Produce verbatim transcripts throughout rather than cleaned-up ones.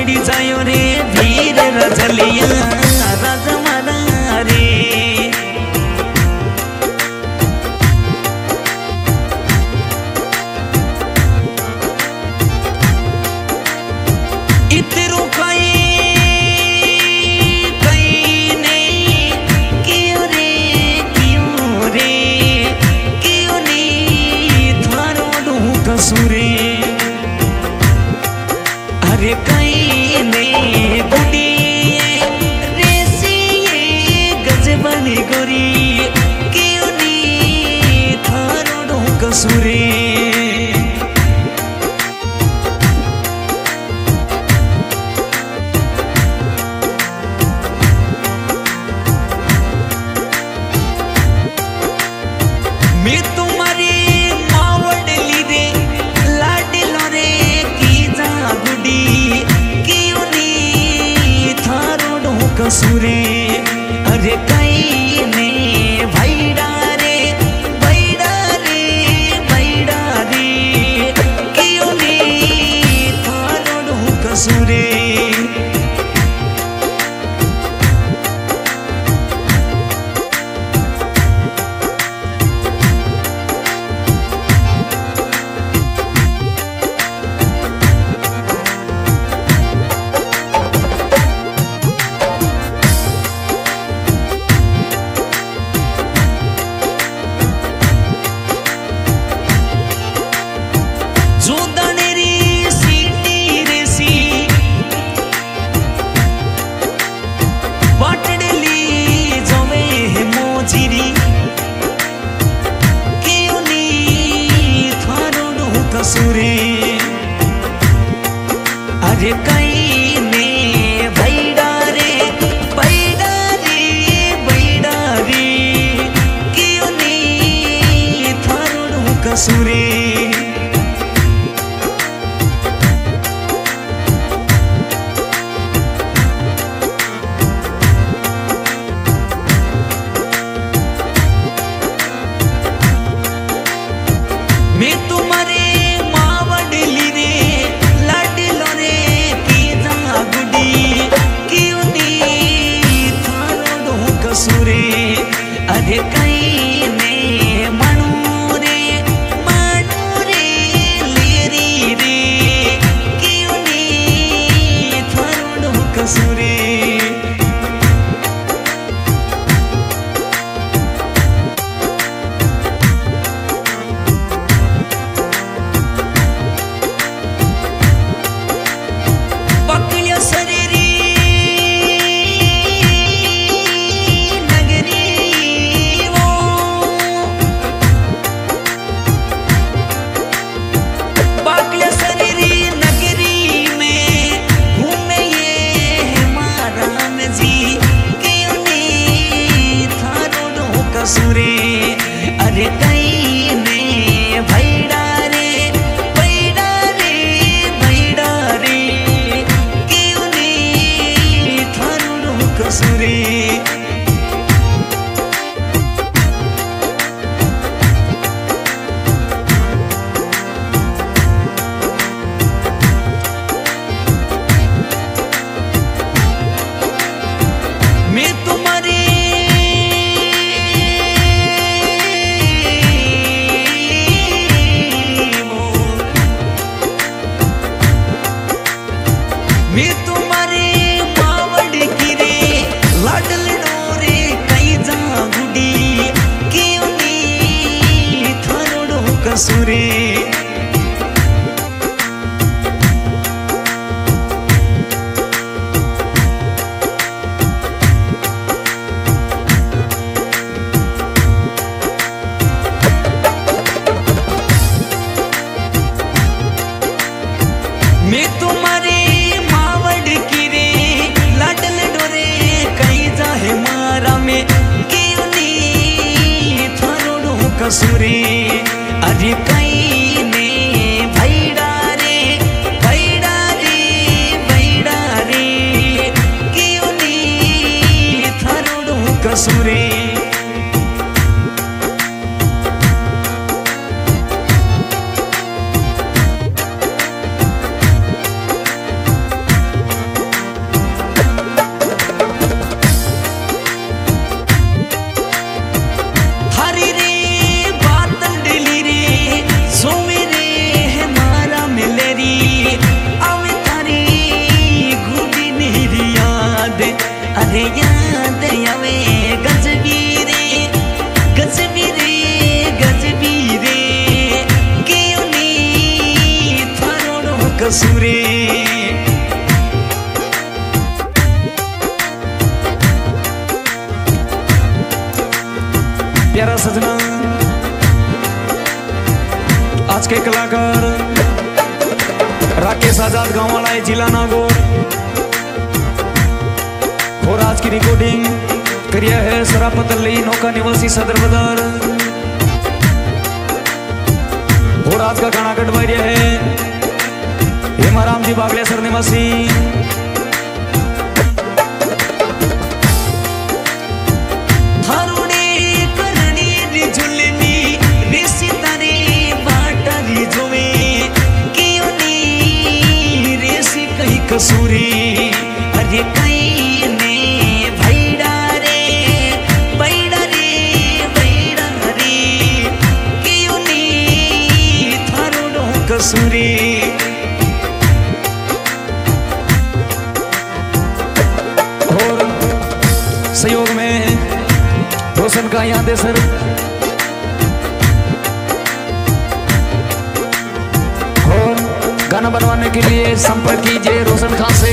उड़ी जायो रे धीरे रजलिया राजमाना रे। इतरू कई कई नहीं क्यों रे क्यों रे क्यों नहीं थारो डू कसूरे। अरे कई ने गुडी रेसी गजबनी गोरी क्यों नहीं थारो डू कसूरे। मैं तुम्हारी मावड़ली रे लाडलो रे की जा गुडी क्यों नी थारो डो कसूरे। अरे कई ने भैडा रे भैडा रे भैडा रे क्यों नी थारो डो कसूरे। अरे कई ने भैडा रे भैडा रे भैडा रे क्यों नी थारो डू कसूरे। मैं तुम्हारे मावड़ली रे लाडलो रे की जा गुडी क्यों नी थारो डो कसूरे। अरे कई ने मणु रे मणु रे लेरी रे क्यों नी थारो डो कसूरे। अरे कई ने भैडा रे भैडा रे भैडा रे क्यों नी थारो डो कसूरे। मैं तुम्हारी कसूरे प्यारा सजना आज के कलाकार राकेश आजाद गांव वाला है जिला नागौर और आज की रिकॉर्डिंग करिया है सरापतली नौका निवासी सदर बाजार और आज का गाना कटवारिया है हेमाराम जी बागलेसर निवासी कसूरी अरे कई ने भैड़ा रे भैड़ा रे भैड़ा रे क्यों नी थारो कसूरी और सहयोग में रोशन का याद है सर और गाना बनवाने के लिए संपर्क कीजिए रोशन खान से।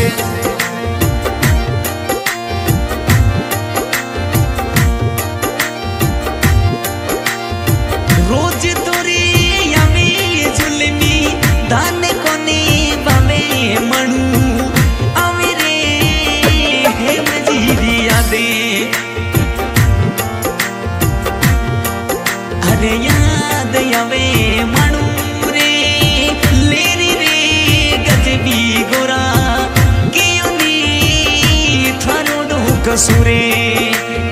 रोज तोरी यमी जुलमी दान कोने बामे मणु अमेरे हे मजीरी यादे अरे याद आवे मणु गोरा क्यों नी थारो कसूरे